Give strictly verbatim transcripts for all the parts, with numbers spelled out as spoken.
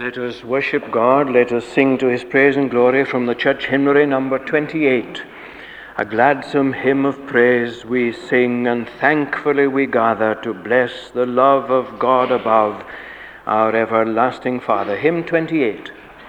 Let us worship God, let us sing to his praise and glory from the church hymnary number twenty-eight. A gladsome hymn of praise we sing, and thankfully we gather to bless the love of God above, our everlasting Father. Hymn twenty-eight.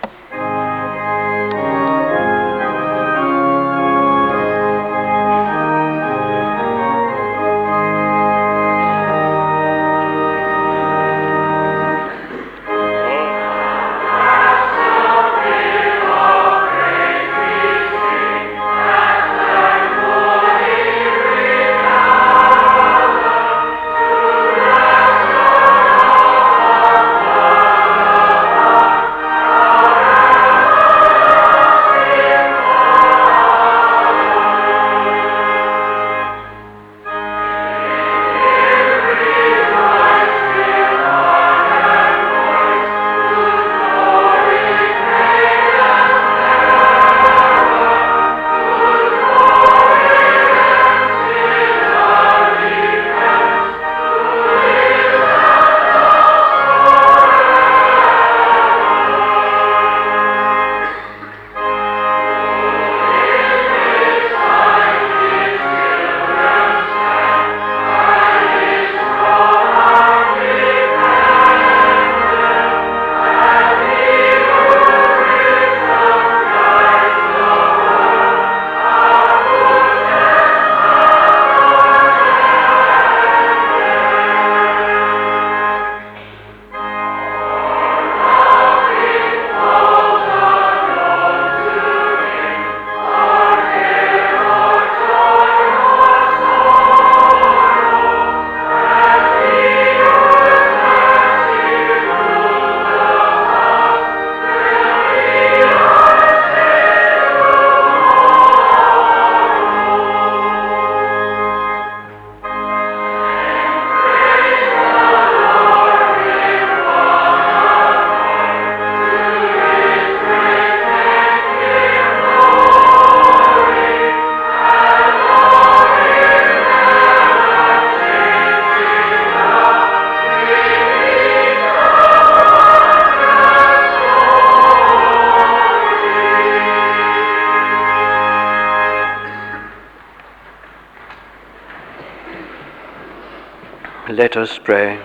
Let us pray.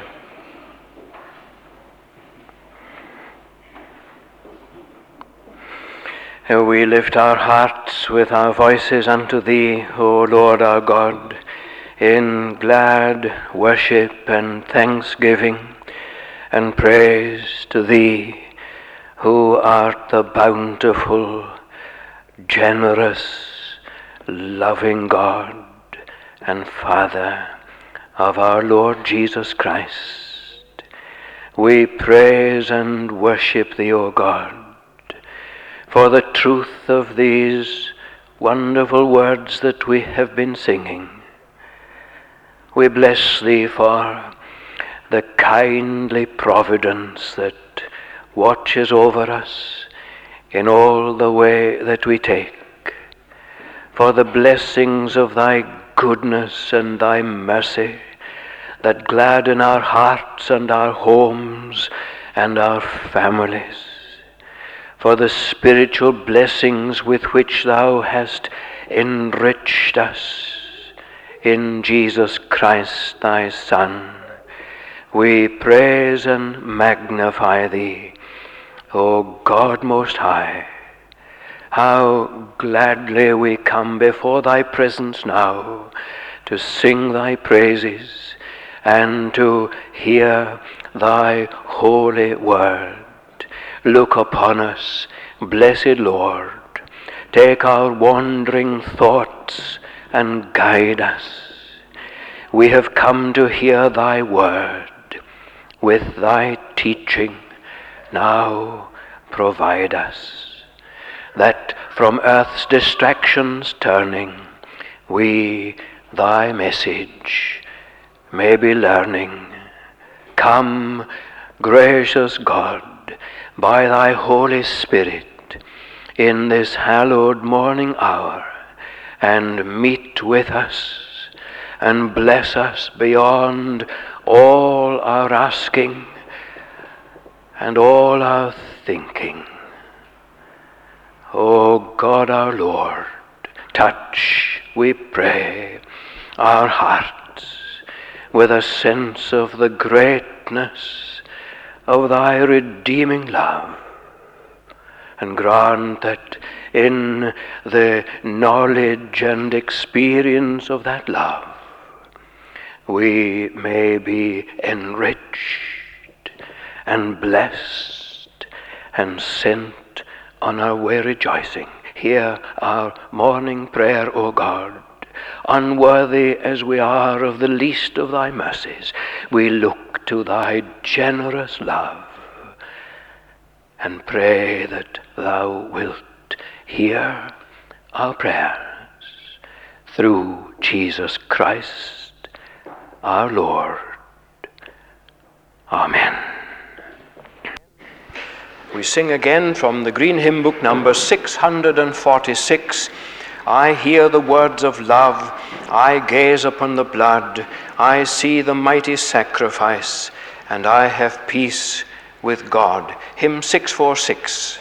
We lift our hearts with our voices unto Thee, O Lord our God, in glad worship and thanksgiving and praise to Thee, who art the bountiful, generous, loving God and Father of our Lord Jesus Christ. We praise and worship Thee, O God, for the truth of these wonderful words that we have been singing. We bless Thee for the kindly providence that watches over us in all the way that we take, for the blessings of Thy goodness and Thy mercy that gladden our hearts and our homes and our families, for the spiritual blessings with which Thou hast enriched us in Jesus Christ Thy Son. We praise and magnify Thee, O God Most High. How gladly we come before Thy presence now to sing Thy praises and to hear Thy holy word. Look upon us, blessed Lord. Take our wandering thoughts and guide us. We have come to hear Thy word. With Thy teaching now provide us, that from earth's distractions turning, we Thy message may be learning. Come, gracious God, by Thy Holy Spirit, in this hallowed morning hour, and meet with us, and bless us beyond all our asking, and all our thinking. O God our Lord, touch, we pray, our hearts with a sense of the greatness of thy redeeming love, and grant that in the knowledge and experience of that love we may be enriched and blessed and sent on our way rejoicing. Hear our morning prayer, O God. Unworthy as we are of the least of thy mercies, we look to thy generous love and pray that thou wilt hear our prayers through Jesus Christ our Lord. Amen. We sing again from the Green Hymn Book number six hundred forty-six. I hear the words of love, I gaze upon the blood, I see the mighty sacrifice, and I have peace with God. Hymn six forty-six.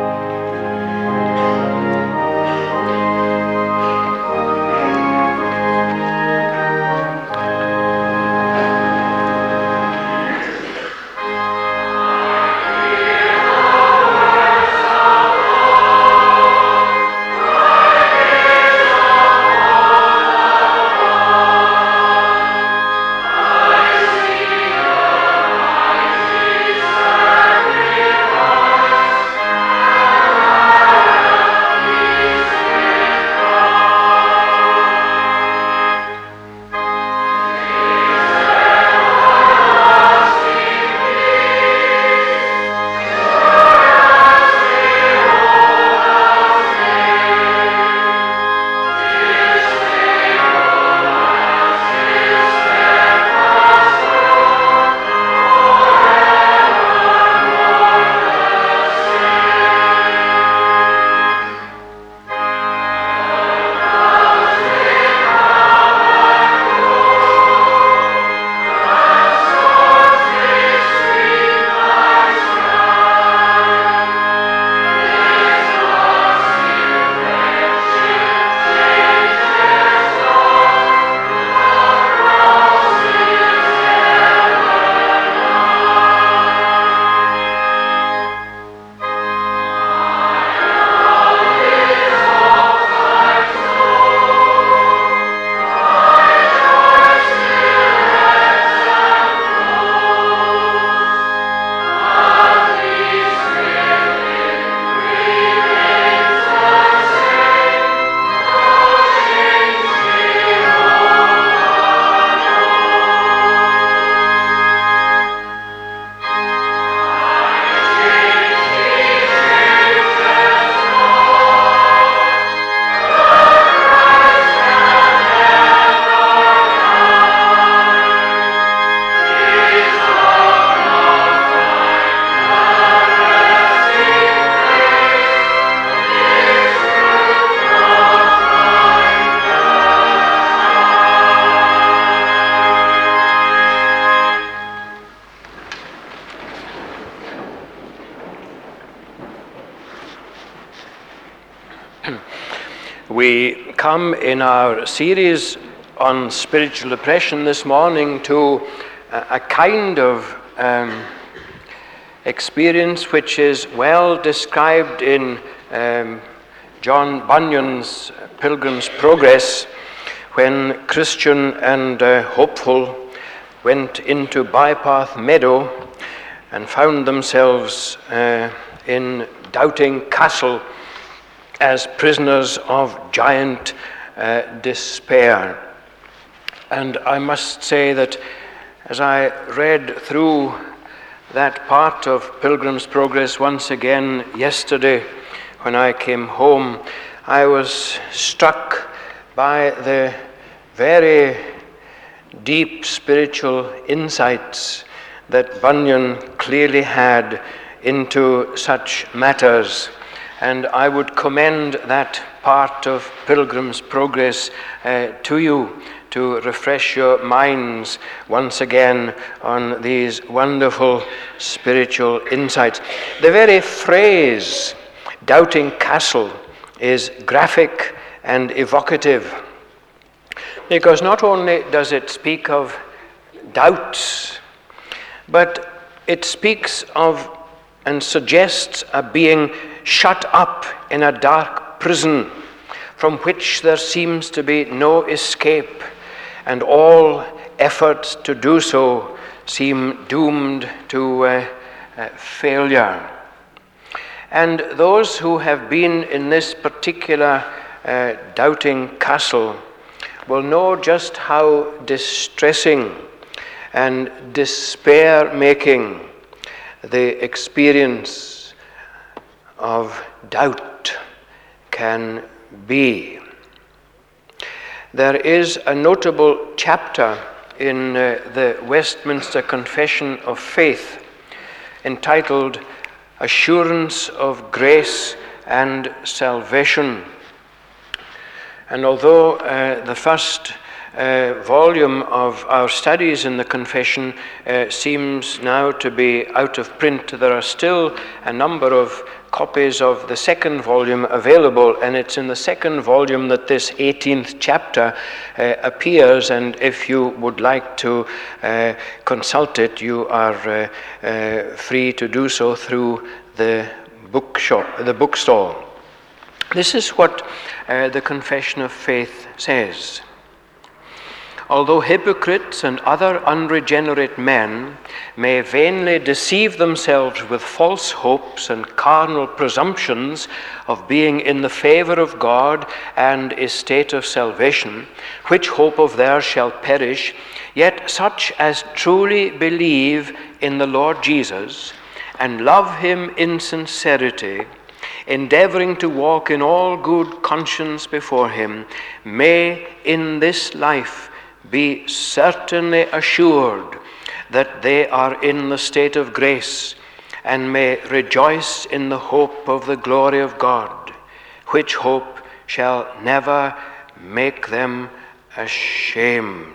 We come in our series on spiritual oppression this morning to a, a kind of um, experience which is well described in um, John Bunyan's Pilgrim's Progress, when Christian and uh, Hopeful went into Bypath Meadow and found themselves uh, in Doubting Castle as prisoners of giant uh, despair. And I must say that as I read through that part of Pilgrim's Progress once again yesterday when I came home, I was struck by the very deep spiritual insights that Bunyan clearly had into such matters. And I would commend that part of Pilgrim's Progress uh, to you to refresh your minds once again on these wonderful spiritual insights. The very phrase, Doubting Castle, is graphic and evocative, because not only does it speak of doubts, but it speaks of and suggests a being shut up in a dark prison from which there seems to be no escape, and all efforts to do so seem doomed to uh, uh, failure. And those who have been in this particular uh, doubting castle will know just how distressing and despair-making the experience of doubt can be. There is a notable chapter in uh, the Westminster Confession of Faith entitled Assurance of Grace and Salvation. And although uh, the first uh, volume of our studies in the Confession uh, seems now to be out of print, there are still a number of copies of the second volume available, and it's in the second volume that this eighteenth chapter uh, appears, and if you would like to uh, consult it, you are uh, uh, free to do so through the bookshop, the bookstall. This is what uh, the Confession of Faith says. Although hypocrites and other unregenerate men may vainly deceive themselves with false hopes and carnal presumptions of being in the favour of God and estate of salvation, which hope of theirs shall perish, yet such as truly believe in the Lord Jesus and love him in sincerity, endeavouring to walk in all good conscience before him, may in this life be certainly assured that they are in the state of grace, and may rejoice in the hope of the glory of God, which hope shall never make them ashamed.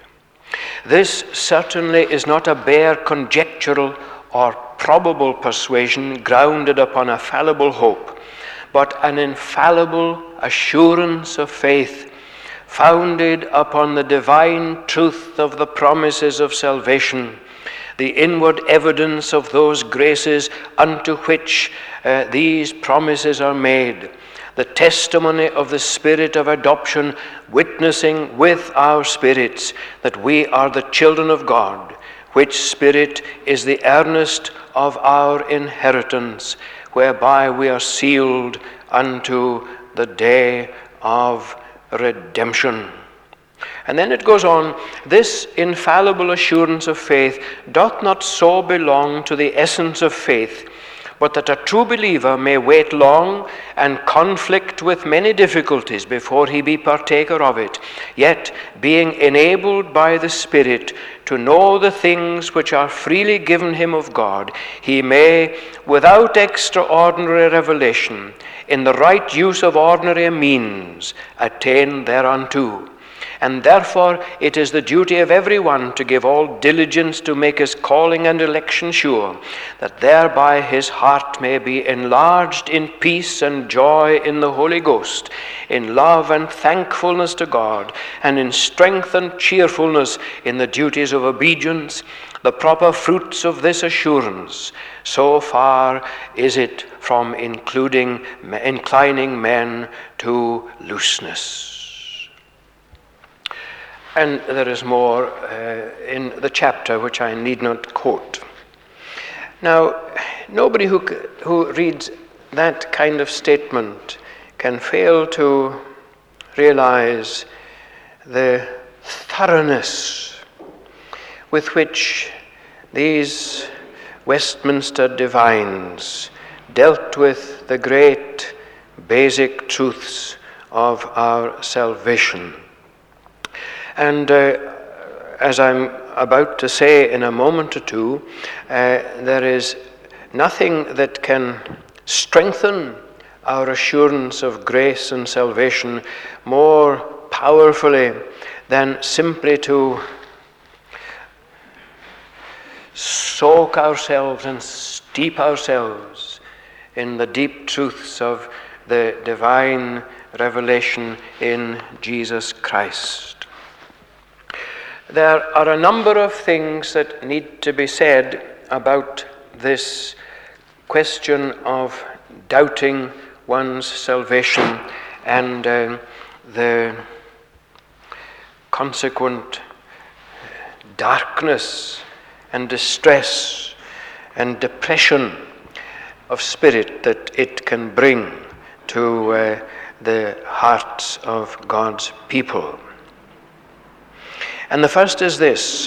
This certainly is not a bare conjectural or probable persuasion grounded upon a fallible hope, but an infallible assurance of faith, founded upon the divine truth of the promises of salvation, the inward evidence of those graces unto which uh, these promises are made, the testimony of the Spirit of adoption witnessing with our spirits that we are the children of God, which Spirit is the earnest of our inheritance, whereby we are sealed unto the day of redemption. And then it goes on, this infallible assurance of faith doth not so belong to the essence of faith, but that a true believer may wait long and conflict with many difficulties before he be partaker of it, yet being enabled by the Spirit to know the things which are freely given him of God, he may, without extraordinary revelation, in the right use of ordinary means, attain thereunto. And therefore it is the duty of every one to give all diligence to make his calling and election sure, that thereby his heart may be enlarged in peace and joy in the Holy Ghost, in love and thankfulness to God, and in strength and cheerfulness in the duties of obedience, the proper fruits of this assurance. So far is it from including, inclining men to looseness. And there is more uh, in the chapter which I need not quote. Now, nobody who, who reads that kind of statement can fail to realize the thoroughness with which these Westminster divines dealt with the great basic truths of our salvation. And uh, as I'm about to say in a moment or two, uh, there is nothing that can strengthen our assurance of grace and salvation more powerfully than simply to soak ourselves and steep ourselves in the deep truths of the divine revelation in Jesus Christ. There are a number of things that need to be said about this question of doubting one's salvation and uh, the consequent darkness and distress and depression of spirit that it can bring to uh, the hearts of God's people. And the first is this: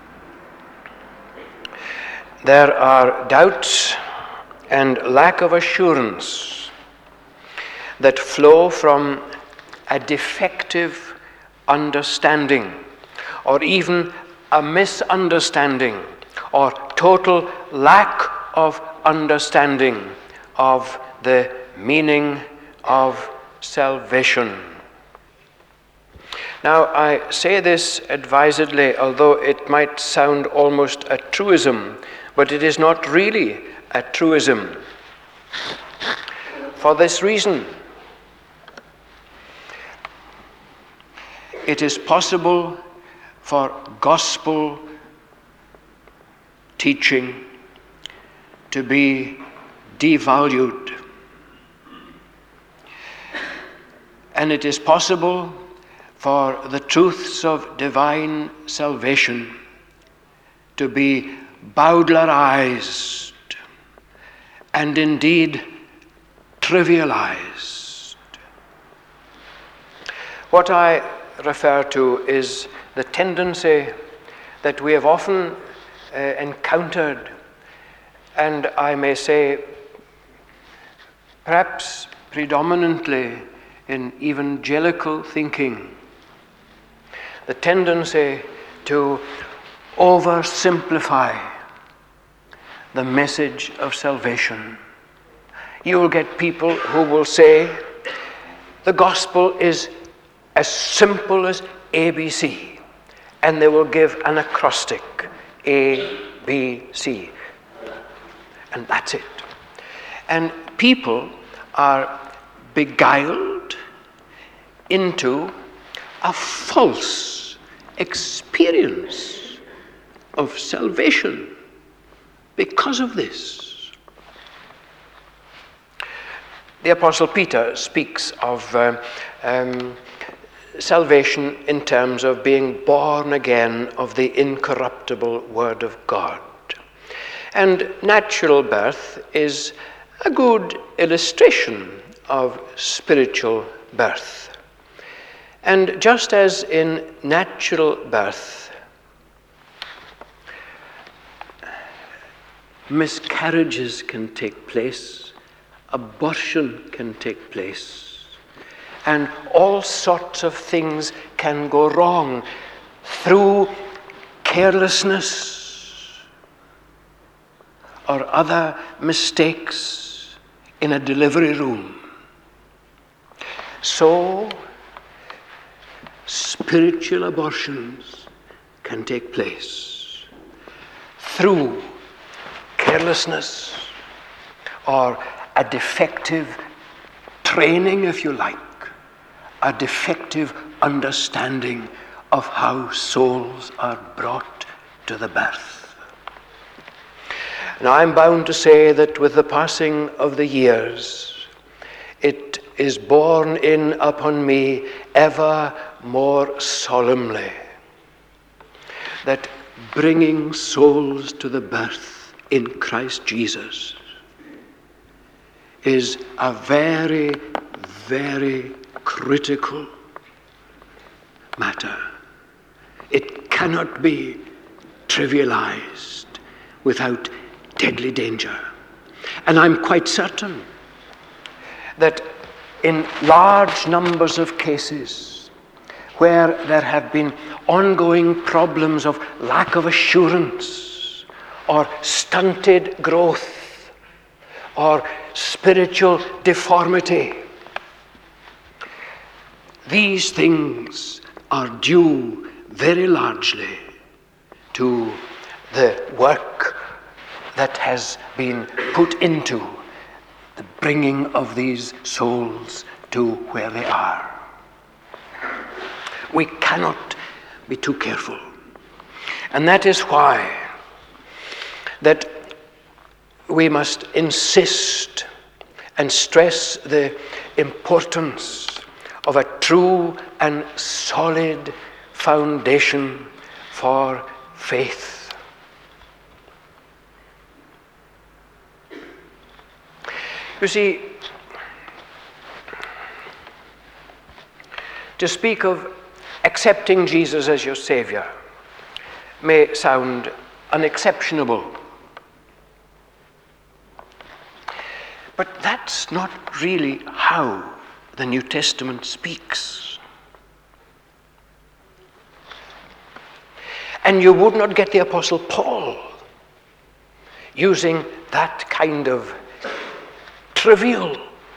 there are doubts and lack of assurance that flow from a defective understanding, or even a misunderstanding, or total lack of understanding of the meaning of salvation. Now, I say this advisedly, although it might sound almost a truism, but it is not really a truism. For this reason, it is possible for gospel teaching to be devalued. And it is possible for the truths of divine salvation to be bowdlerized and indeed trivialized. What I refer to is the tendency that we have often uh, encountered, and I may say perhaps predominantly in evangelical thinking, the tendency to oversimplify the message of salvation. You will get people who will say the gospel is as simple as A B C, and they will give an acrostic, A, B, C, and that's it. And people are beguiled into a false experience of salvation because of this. The Apostle Peter speaks of uh, um, salvation in terms of being born again of the incorruptible Word of God. And natural birth is a good illustration of spiritual birth. And just as in natural birth, miscarriages can take place, abortion can take place, and all sorts of things can go wrong through carelessness or other mistakes in a delivery room. So, spiritual abortions can take place through carelessness or a defective training, if you like, a defective understanding of how souls are brought to the birth. Now, I'm bound to say that with the passing of the years, it is borne in upon me ever more solemnly that bringing souls to the birth in Christ Jesus is a very, very critical matter. It cannot be trivialized without deadly danger. And I'm quite certain that in large numbers of cases where there have been ongoing problems of lack of assurance or stunted growth or spiritual deformity. These things are due very largely to the work that has been put into the bringing of these souls to where they are. We cannot be too careful. And that is why that we must insist and stress the importance of a true and solid foundation for faith. You see, to speak of accepting Jesus as your Savior may sound unexceptionable. But that's not really how the New Testament speaks. And you would not get the Apostle Paul using that kind of trivial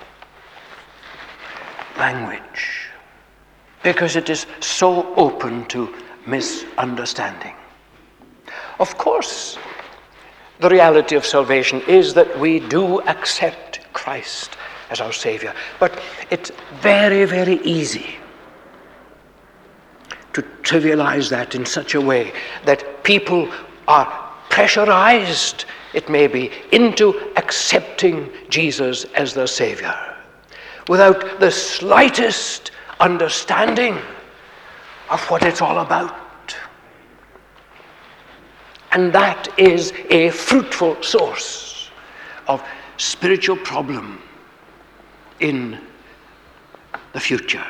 language, because it is so open to misunderstanding. Of course, the reality of salvation is that we do accept Christ as our Savior, but it's very, very easy to trivialize that in such a way that people are pressurized, it may be, into accepting Jesus as their Savior without the slightest understanding of what it's all about. And that is a fruitful source of spiritual problem in the future.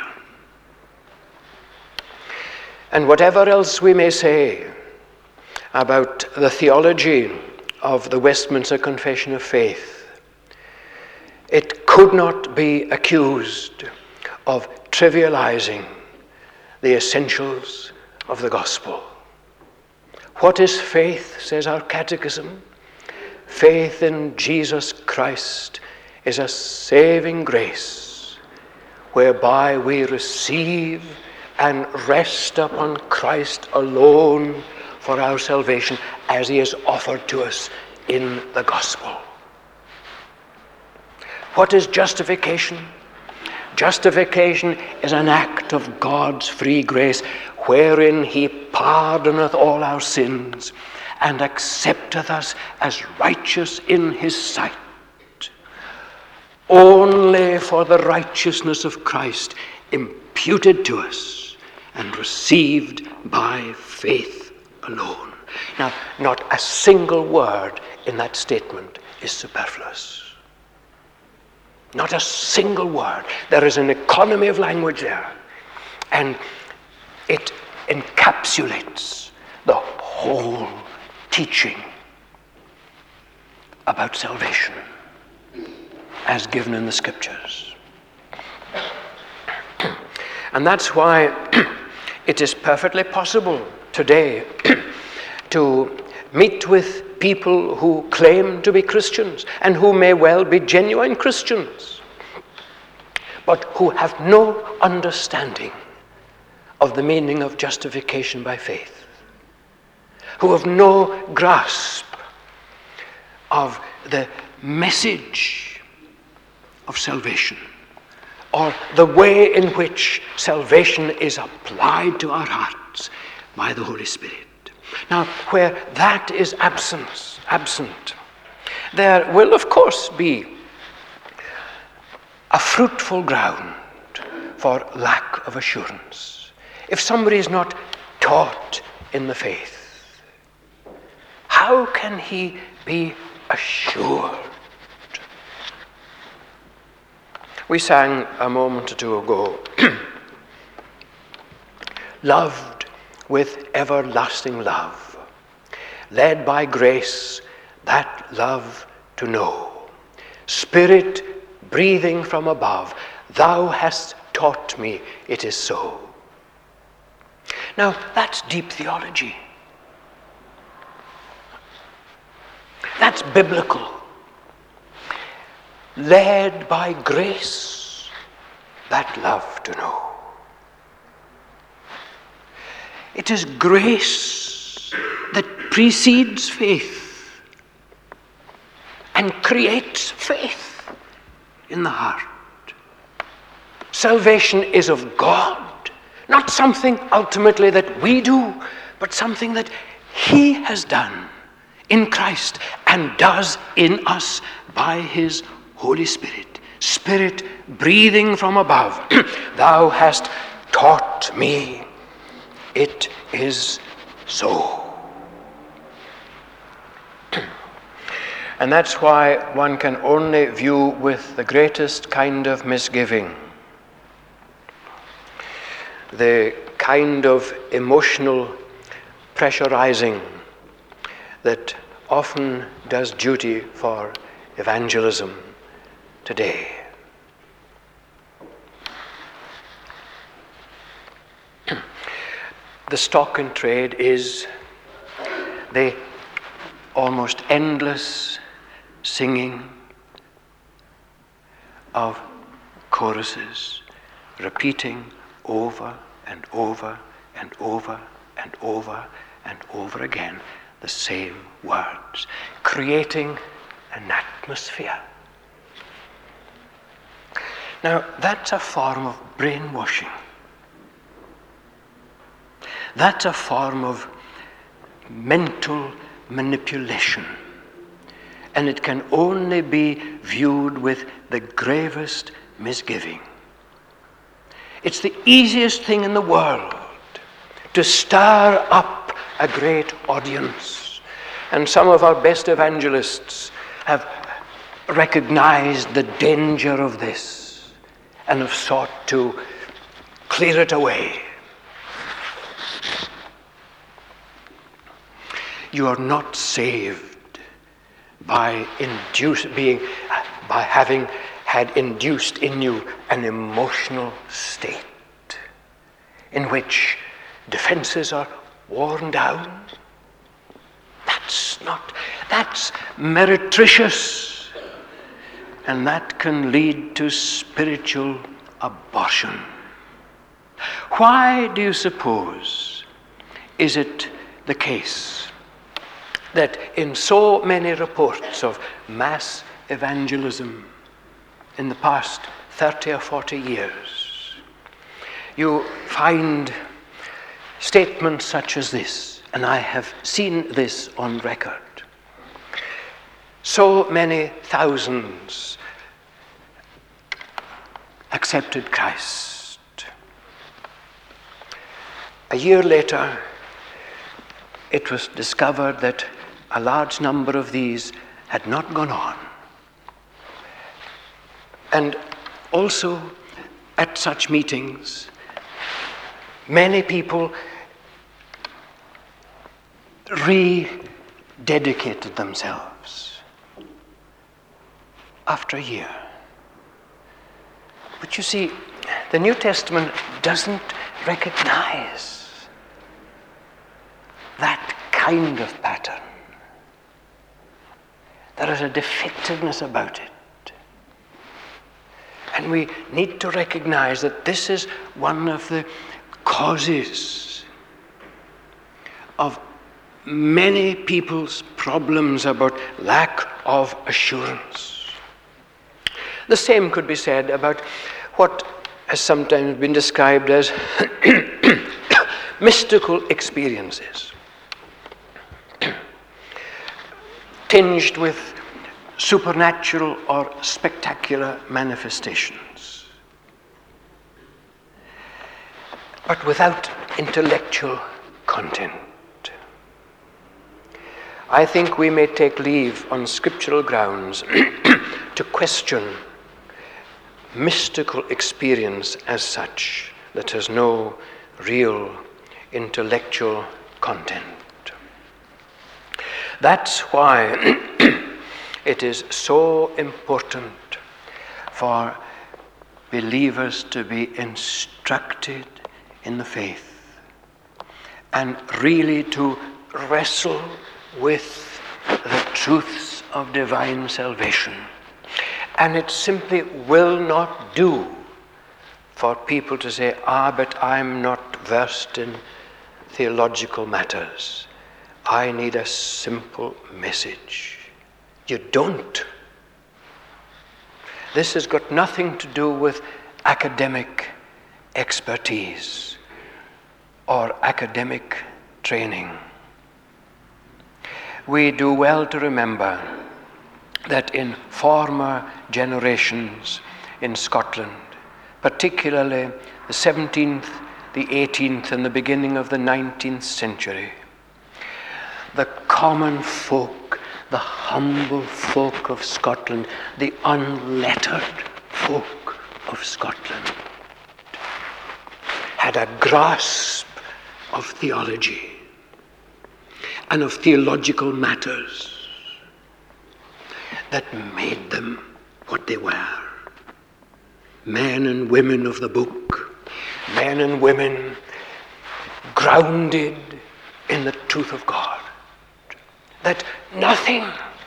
And whatever else we may say about the theology of the Westminster Confession of Faith, it could not be accused of trivializing the essentials of the gospel. What is faith, says our catechism? Faith in Jesus Christ is a saving grace whereby we receive and rest upon Christ alone for our salvation as he is offered to us in the gospel. What is justification? Justification is an act of God's free grace wherein he pardoneth all our sins and accepteth us as righteous in his sight. Only for the righteousness of Christ imputed to us and received by faith alone. Now, not a single word in that statement is superfluous. Not a single word. There is an economy of language there. And it encapsulates the whole teaching about salvation as given in the Scriptures. And that's why it is perfectly possible today to meet with people who claim to be Christians and who may well be genuine Christians, but who have no understanding of the meaning of justification by faith, who have no grasp of the message of salvation or the way in which salvation is applied to our hearts by the Holy Spirit. Now, where that is absent, absent, there will of course be a fruitful ground for lack of assurance. If somebody is not taught in the faith, how can he be assured? We sang a moment or two ago, loved with everlasting love, led by grace that love to know. Spirit breathing from above, thou hast taught me it is so. Now, that's deep theology. That's biblical. led by grace, that love to know. It is grace that precedes faith and creates faith in the heart. Salvation is of God, not something ultimately that we do, but something that He has done in Christ and does in us by His Holy Spirit. Spirit breathing from above, thou hast taught me, it is so. And that's why one can only view with the greatest kind of misgiving the kind of emotional pressurizing that often does duty for evangelism today. The stock in trade is the almost endless singing of choruses, repeating over and over and over and over and over again the same words, creating an atmosphere. Now, that's a form of brainwashing. That's a form of mental manipulation. And it can only be viewed with the gravest misgiving. It's the easiest thing in the world to stir up a great audience. And some of our best evangelists have recognized the danger of this and have sought to clear it away. You are not saved by induce, being, by having had induced in you an emotional state in which defenses are worn down. That's not, that's meretricious, and that can lead to spiritual abortion. Why do you suppose is it the case that in so many reports of mass evangelism in the past thirty or forty years, you find statements such as this, and I have seen this on record. So many thousands accepted Christ. A year later, it was discovered that a large number of these had not gone on. And also at such meetings, many people rededicated themselves after a year. But you see, the New Testament doesn't recognize that kind of pattern. There is a defectiveness about it. And we need to recognize that this is one of the causes of many people's problems about lack of assurance. The same could be said about what has sometimes been described as mystical experiences, tinged with supernatural or spectacular manifestations, but without intellectual content. I think we may take leave on scriptural grounds to question mystical experience as such that has no real intellectual content. That's why it is so important for believers to be instructed in the faith and really to wrestle with the truths of divine salvation And it simply will not do for people to say, ah, but I'm not versed in theological matters. I need a simple message. You don't. This has got nothing to do with academic expertise or academic training. We do well to remember that in former generations in Scotland, particularly the seventeenth, the eighteenth, and the beginning of the nineteenth century, the common folk, the humble folk of Scotland, the unlettered folk of Scotland, had a grasp of theology and of theological matters that made them what they were. Men and women of the book, men and women grounded in the truth of God, that nothing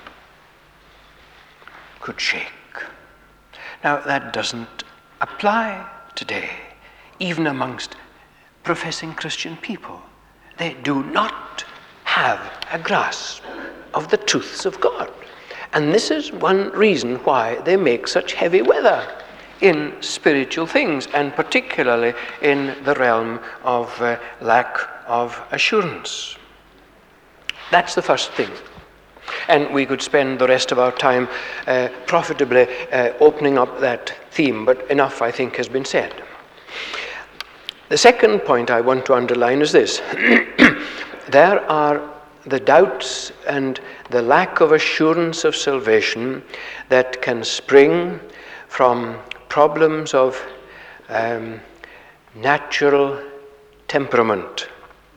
could shake. Now, that doesn't apply today, even amongst professing Christian people. They do not have a grasp of the truths of God. And this is one reason why they make such heavy weather in spiritual things, and particularly in the realm of uh, lack of assurance. That's the first thing. And we could spend the rest of our time uh, profitably uh, opening up that theme, but enough, I think, has been said. The second point I want to underline is this. There are the doubts and the lack of assurance of salvation that can spring from problems of um, natural temperament.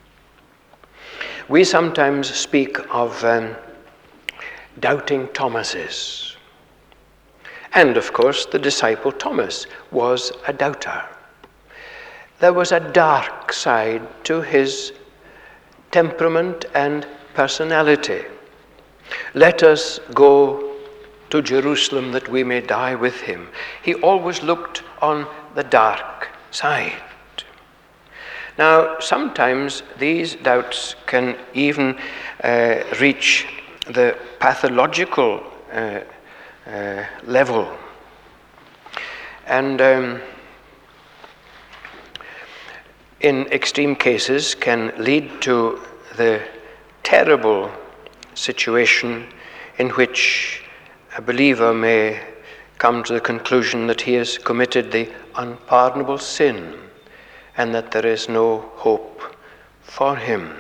We sometimes speak of um, doubting Thomases. And of course, the disciple Thomas was a doubter. There was a dark side to his temperament and personality. Let us go to Jerusalem that we may die with him. He always looked on the dark side. Now, sometimes these doubts can even uh, reach the pathological uh, uh, level. And um, in extreme cases can lead to the terrible situation in which a believer may come to the conclusion that he has committed the unpardonable sin and that there is no hope for him.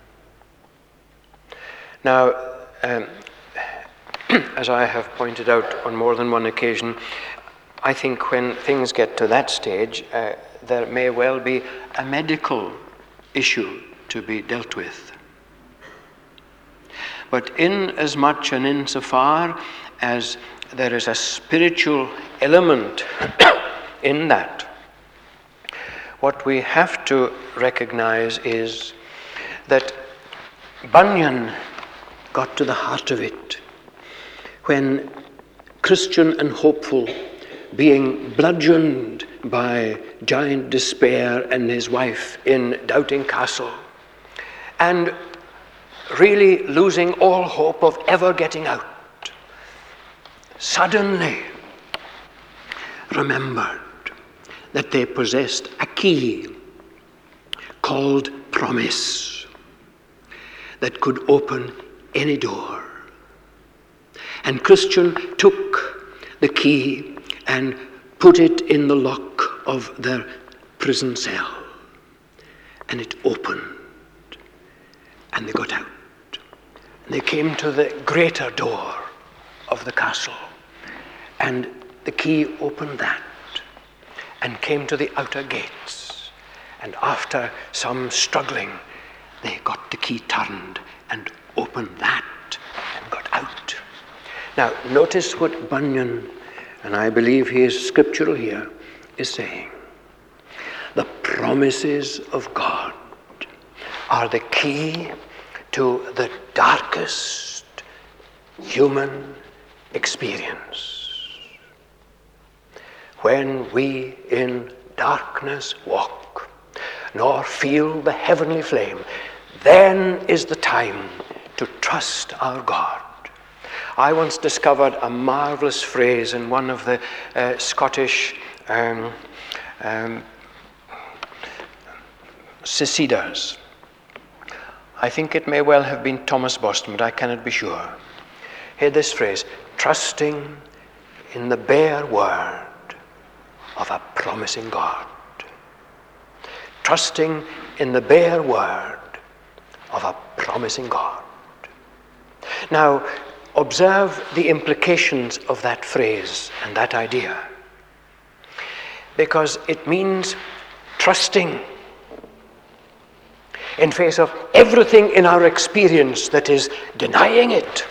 Now, um, as I have pointed out on more than one occasion, I think when things get to that stage, uh, there may well be a medical issue to be dealt with. But in as much and insofar as there is a spiritual element in that, what we have to recognize is that Bunyan got to the heart of it when, Christian and hopeful, being bludgeoned by giant despair and his wife in Doubting Castle, and really losing all hope of ever getting out, suddenly remembered that they possessed a key called promise that could open any door. And Christian took the key and put it in the lock of their prison cell, and it opened, and they got out. And they came to the greater door of the castle, and the key opened that, and came to the outer gates. And after some struggling, they got the key turned and opened that and got out. Now, notice what Bunyan, and I believe he is scriptural here, is saying. The promises of God are the key to the darkest human experience. when we in darkness walk, nor feel the heavenly flame, then is the time to trust our God. I once discovered a marvelous phrase in one of the uh, Scottish um, um, Seceders. I think it may well have been Thomas Boston, but I cannot be sure. Hear this phrase: trusting in the bare word of a promising God. Trusting in the bare word of a promising God. Now, observe the implications of that phrase and that idea, because it means trusting in face of everything in our experience that is denying it.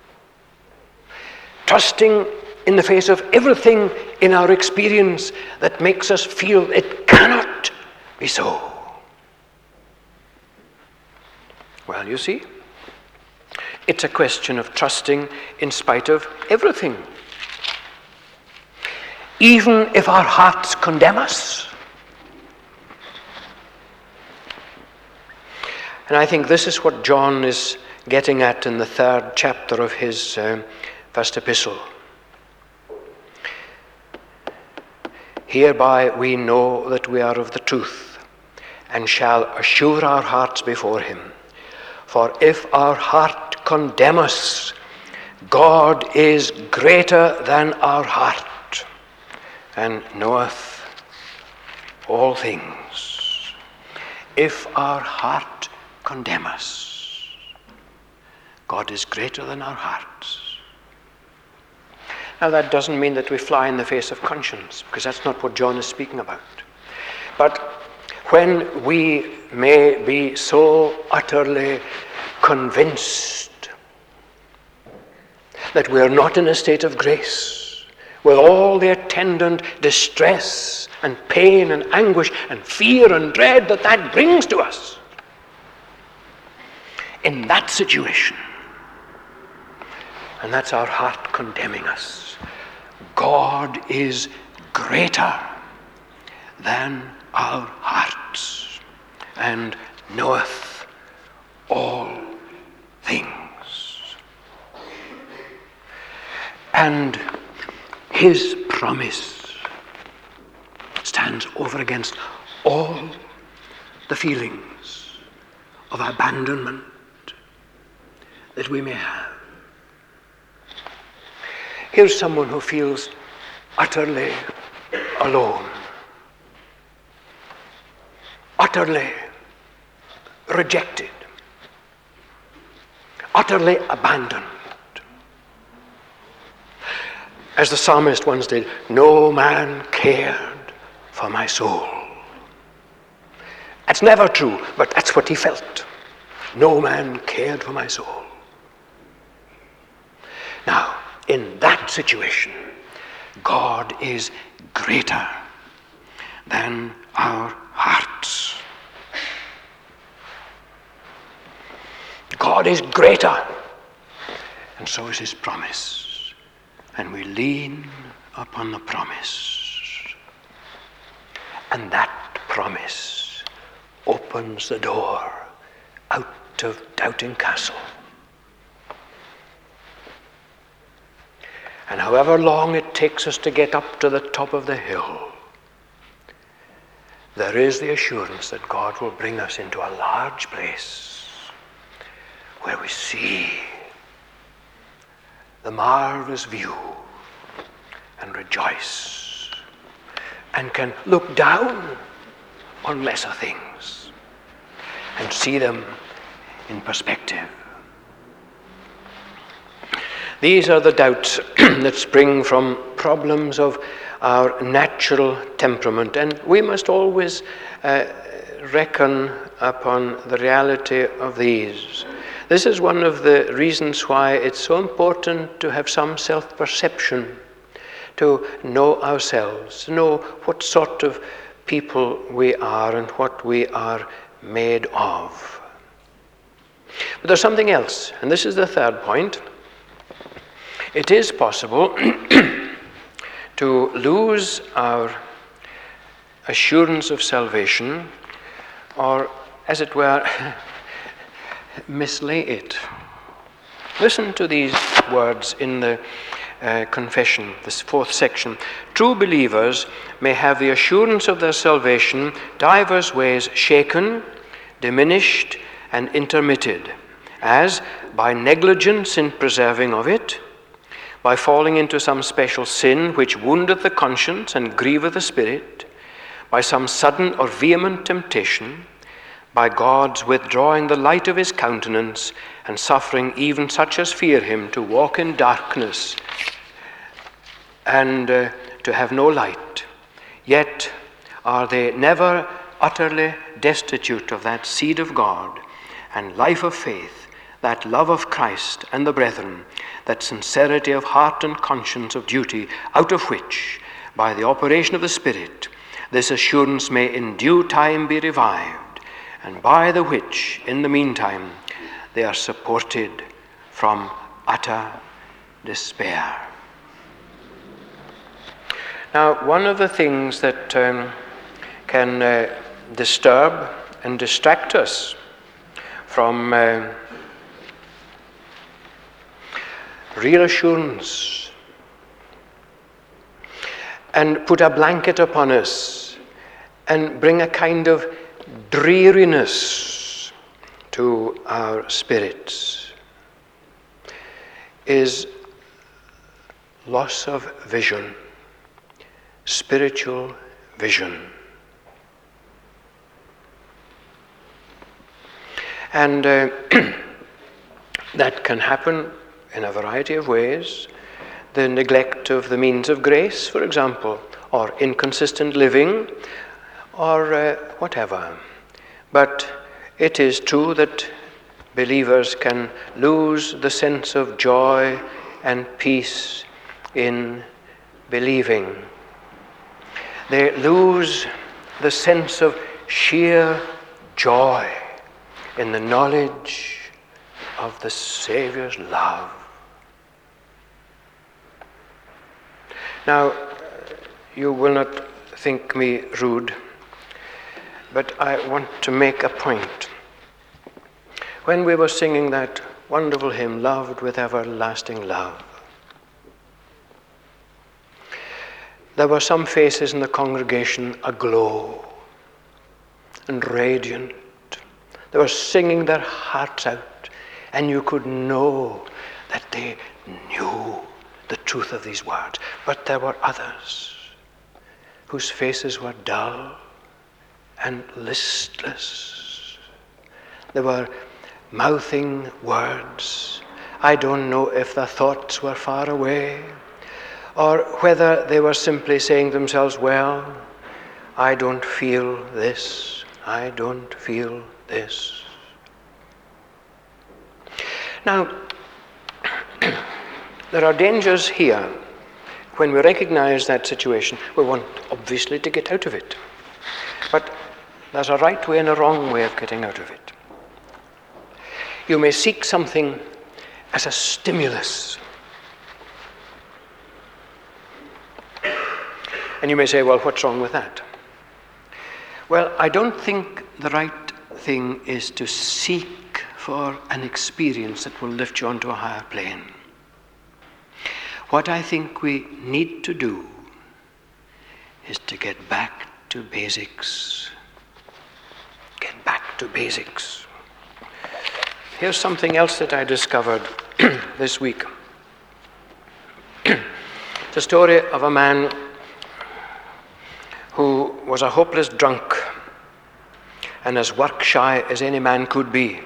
Trusting in the face of everything in our experience that makes us feel it cannot be so. Well, you see, it's a question of trusting in spite of everything. Even if our hearts condemn us. And I think this is what John is getting at in the third chapter of his uh, first epistle. Hereby we know that we are of the truth, and shall assure our hearts before him. For if our heart condemn us, God is greater than our heart, and knoweth all things. If our heart condemn us, God is greater than our hearts. Now, that doesn't mean that we fly in the face of conscience, because that's not what John is speaking about. But when we may be so utterly convinced that we are not in a state of grace, with all the attendant distress and pain and anguish and fear and dread that that brings to us, in that situation, and that's our heart condemning us, God is greater than our hearts, and knoweth all things. And his promise stands over against all the feelings of abandonment that we may have. Here's someone who feels utterly alone, utterly rejected, utterly abandoned. As the psalmist once did, no man cared for my soul. That's never true, but that's what he felt. No man cared for my soul. Now, in that situation, God is greater than our hearts. God is greater, and so is his promise. And we lean upon the promise. And that promise opens the door out of Doubting Castle. And however long it takes us to get up to the top of the hill, there is the assurance that God will bring us into a large place where we see the marvelous view and rejoice, and can look down on lesser things and see them in perspective. These are the doubts that spring from problems of our natural temperament, and we must always uh, reckon upon the reality of these. This is one of the reasons why it's so important to have some self-perception, to know ourselves, to know what sort of people we are and what we are made of. But there's something else, and this is the third point. It is possible to lose our assurance of salvation, or as it were, mislay it. Listen to these words in the uh, confession, this fourth section. True believers may have the assurance of their salvation divers ways shaken, diminished, and intermitted, as by negligence in preserving of it, by falling into some special sin which woundeth the conscience and grieveth the spirit, by some sudden or vehement temptation, by God's withdrawing the light of his countenance and suffering even such as fear him to walk in darkness and uh, to have no light. Yet are they never utterly destitute of that seed of God and life of faith, that love of Christ and the brethren, that sincerity of heart and conscience of duty, out of which, by the operation of the Spirit, this assurance may in due time be revived, and by the which, in the meantime, they are supported from utter despair. Now, one of the things that um, can uh, disturb and distract us from uh, real assurance and put a blanket upon us and bring a kind of dreariness to our spirits is loss of vision, spiritual vision. And uh, that can happen in a variety of ways. The neglect of the means of grace, for example, or inconsistent living, or uh, whatever. But it is true that believers can lose the sense of joy and peace in believing. They lose the sense of sheer joy in the knowledge of the Saviour's love. Now, you will not think me rude, but I want to make a point. When we were singing that wonderful hymn, Loved with Everlasting Love, there were some faces in the congregation aglow and radiant. They were singing their hearts out, and you could know that they knew the truth of these words. But there were others whose faces were dull and listless. They were mouthing words. I don't know if their thoughts were far away, or whether they were simply saying to themselves, well, I don't feel this, I don't feel this. Now, there are dangers here. When we recognize that situation, we want obviously to get out of it. But there's a right way and a wrong way of getting out of it. You may seek something as a stimulus. And you may say, well, what's wrong with that? Well, I don't think the right thing is to seek for an experience that will lift you onto a higher plane. What I think we need to do is to get back to basics. Get back to basics. Here's something else that I discovered this week. It's a story of a man who was a hopeless drunk and as work-shy as any man could be.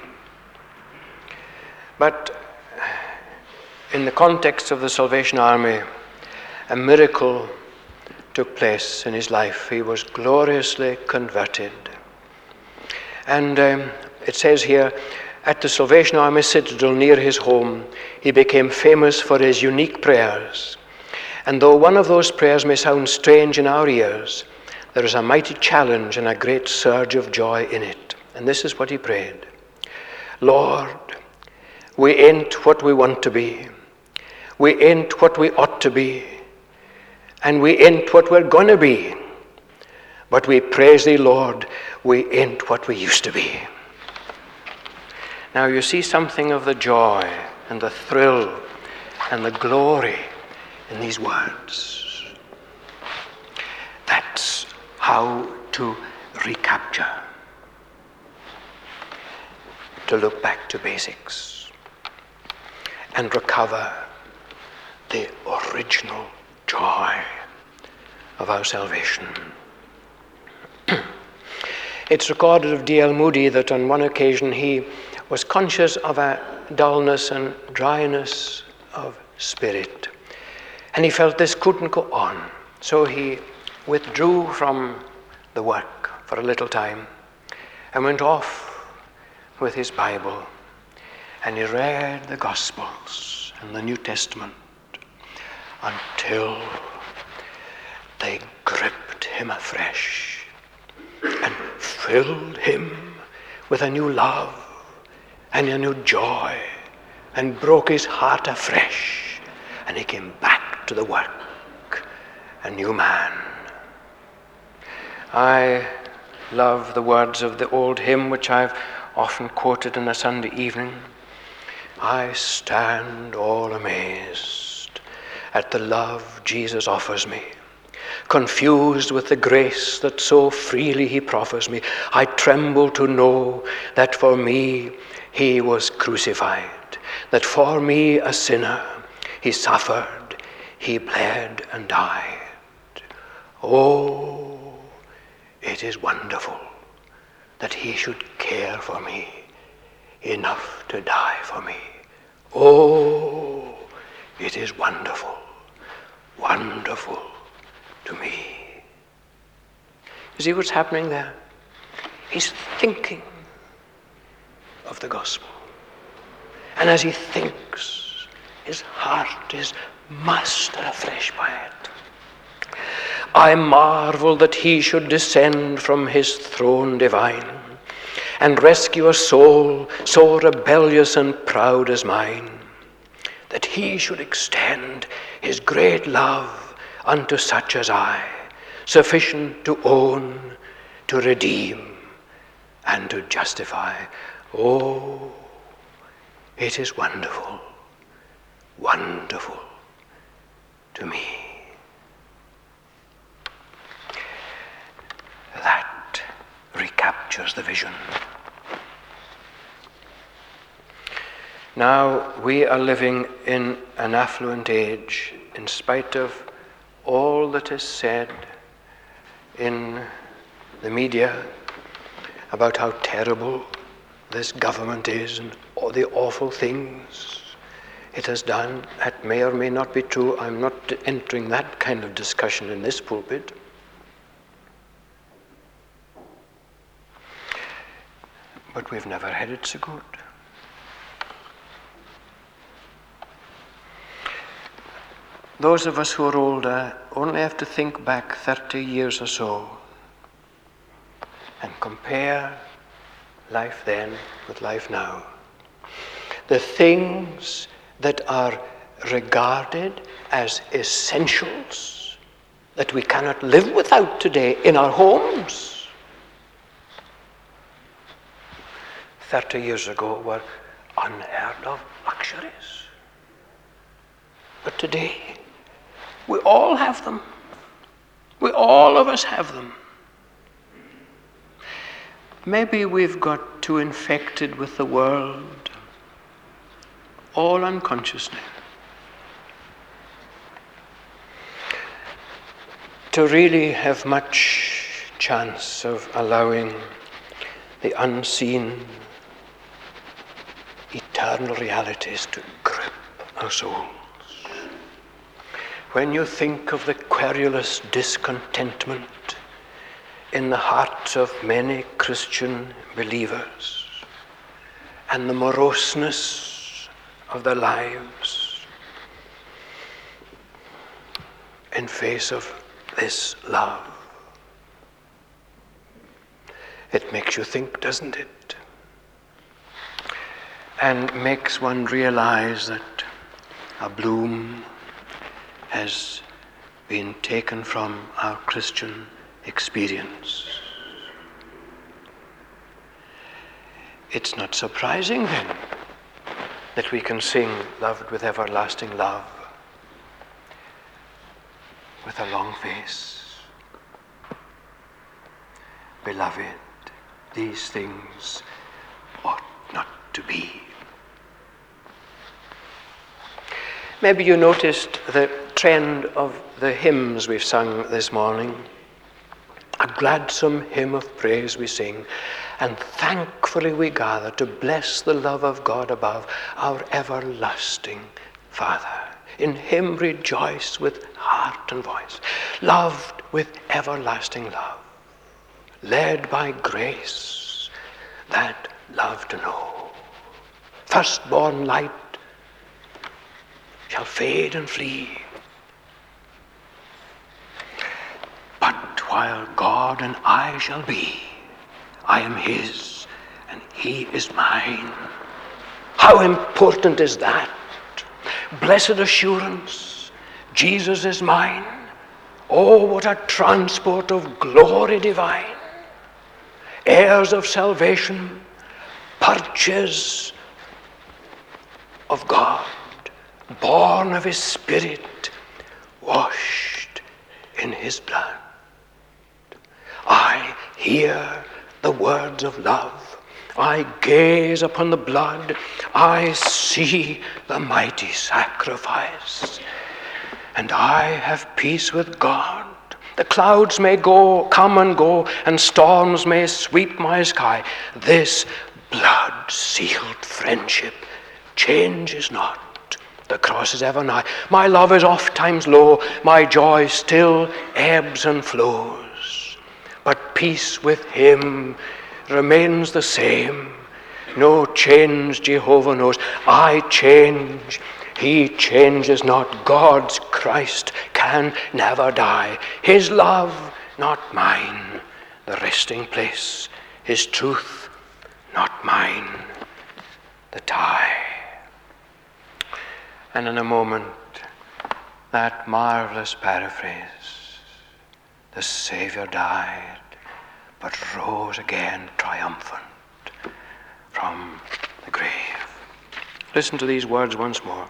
But in the context of the Salvation Army, a miracle took place in his life. He was gloriously converted. And um, it says here, at the Salvation Army citadel near his home, he became famous for his unique prayers. And though one of those prayers may sound strange in our ears, there is a mighty challenge and a great surge of joy in it. And this is what he prayed. Lord, we ain't what we want to be. We ain't what we ought to be. and we ain't what we're going to be. But we praise thee, Lord, we ain't what we used to be. Now you see something of the joy and the thrill and the glory in these words. That's how to recapture, to look back to basics and recover the original joy of our salvation. It's recorded of D L Moody that on one occasion he was conscious of a dullness and dryness of spirit, and he felt this couldn't go on. So he withdrew from the work for a little time and went off with his Bible, and he read the Gospels and the New Testament until they gripped him afresh and filled him with a new love and a new joy and broke his heart afresh, and he came back to the work a new man. I love the words of the old hymn which I've often quoted on a Sunday evening. I stand all amazed at the love Jesus offers me, confused with the grace that so freely he proffers me. I tremble to know that for me he was crucified, that for me a sinner he suffered, he bled and died. Oh, it is wonderful that he should care for me enough to die for me. Oh, it is wonderful, wonderful to me. You see what's happening there? He's thinking of the gospel. And as he thinks, his heart is mastered afresh by it. I marvel that he should descend from his throne divine and rescue a soul so rebellious and proud as mine, that he should extend his great love unto such as I, sufficient to own, to redeem, and to justify. Oh, it is wonderful, wonderful to me. That recaptures the vision. Now we are living in an affluent age, in spite of all that is said in the media about how terrible this government is and all the awful things it has done. That may or may not be true. I'm not entering that kind of discussion in this pulpit. But we've never had it so good. Those of us who are older only have to think back thirty years or so and compare life then with life now. The things that are regarded as essentials that we cannot live without today in our homes, thirty years ago were unheard of luxuries. But today, we all have them. We all of us have them. Maybe we've got too infected with the world, all unconsciously, to really have much chance of allowing the unseen, eternal realities to grip our souls. When you think of the querulous discontentment in the hearts of many Christian believers and the moroseness of their lives in face of this love, it makes you think, doesn't it? And makes one realize that a bloom has been taken from our Christian experience. It's not surprising then that we can sing loved with everlasting love with a long face. Beloved, these things ought not to be. Maybe you noticed the trend of the hymns we've sung this morning. A gladsome hymn of praise we sing, and thankfully we gather to bless the love of God above, our everlasting Father. In him rejoice with heart and voice, loved with everlasting love, led by grace that love to know. Firstborn light shall fade and flee, but while God and I shall be, I am his and he is mine. How important is that? Blessed assurance, Jesus is mine. Oh, what a transport of glory divine. Heirs of salvation, purchase of God, born of his Spirit, washed in his blood. I hear the words of love. I gaze upon the blood. I see the mighty sacrifice. And I have peace with God. The clouds may go, come and go, and storms may sweep my sky. This blood-sealed friendship changes not. The cross is ever nigh. My love is oft times low. My joy still ebbs and flows. But peace with him remains the same. No change Jehovah knows. I change, he changes not. God's Christ can never die. His love, not mine, the resting place. His truth, not mine, the tie. And in a moment, that marvelous paraphrase, the Savior died, but rose again triumphant from the grave. Listen to these words once more.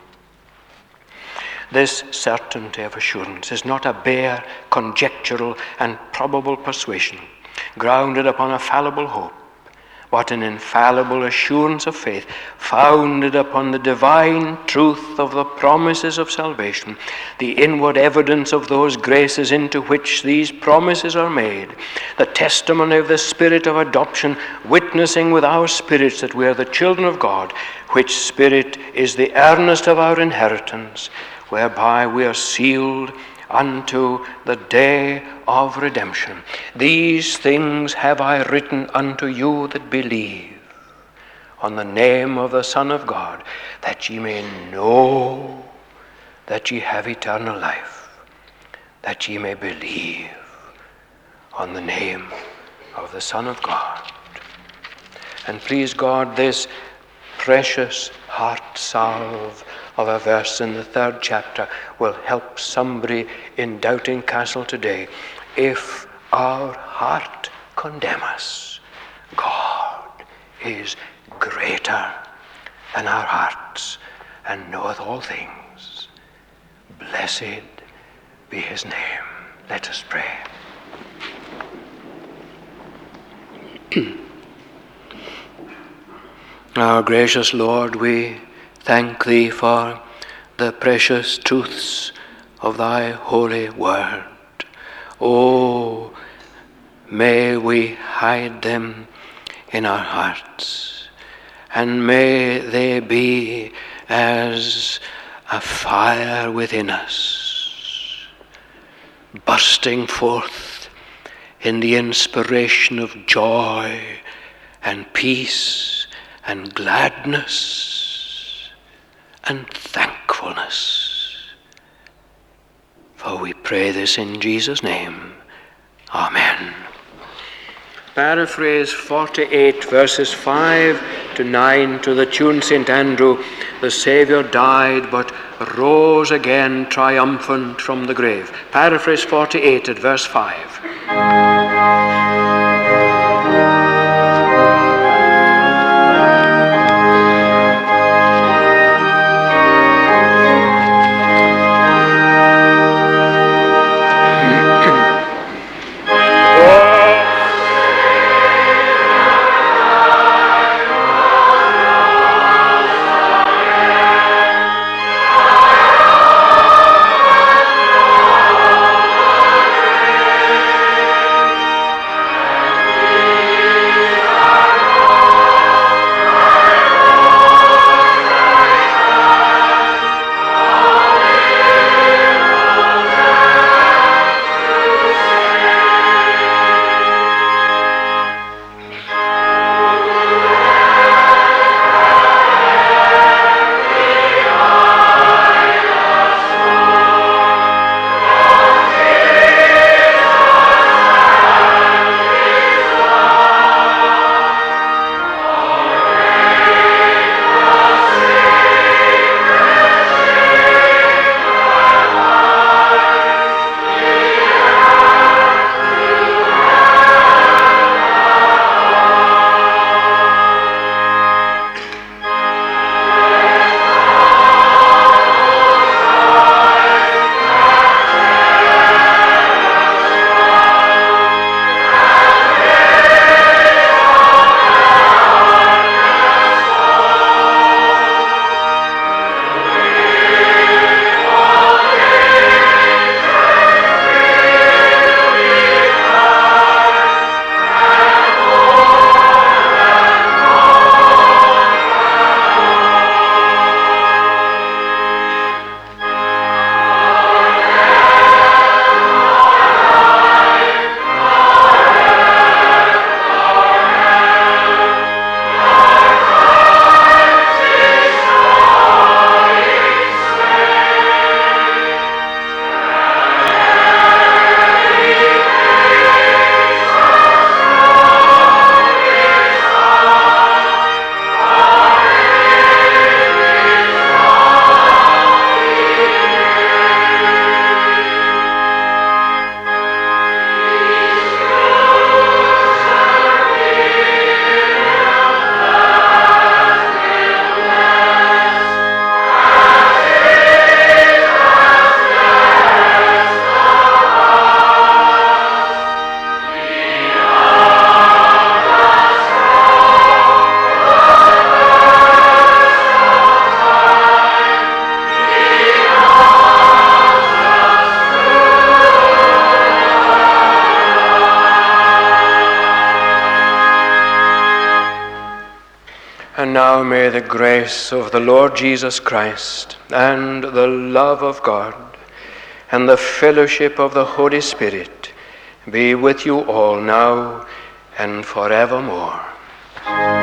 This certainty of assurance is not a bare, conjectural, and probable persuasion, grounded upon a fallible hope, but an infallible assurance of faith, founded upon the divine truth of the promises of salvation, the inward evidence of those graces into which these promises are made, the testimony of the Spirit of adoption, witnessing with our spirits that we are the children of God, which Spirit is the earnest of our inheritance, whereby we are sealed unto the day of redemption. These things have I written unto you that believe on the name of the Son of God, that ye may know that ye have eternal life, that ye may believe on the name of the Son of God. And please God, this precious heart salve of a verse in the third chapter will help somebody in Doubting Castle today. If our heart condemn us, God is greater than our hearts and knoweth all things. Blessed be his name. Let us pray. Our gracious Lord, we thank thee for the precious truths of thy holy word. Oh, may we hide them in our hearts, and may they be as a fire within us, bursting forth in the inspiration of joy and peace and gladness and thankfulness. For we pray this in Jesus' name. Amen. Paraphrase forty-eight, verses five to nine, to the tune Saint Andrew, the Saviour died but rose again triumphant from the grave. Paraphrase forty-eight at verse five. And now may the grace of the Lord Jesus Christ and the love of God and the fellowship of the Holy Spirit be with you all now and forevermore.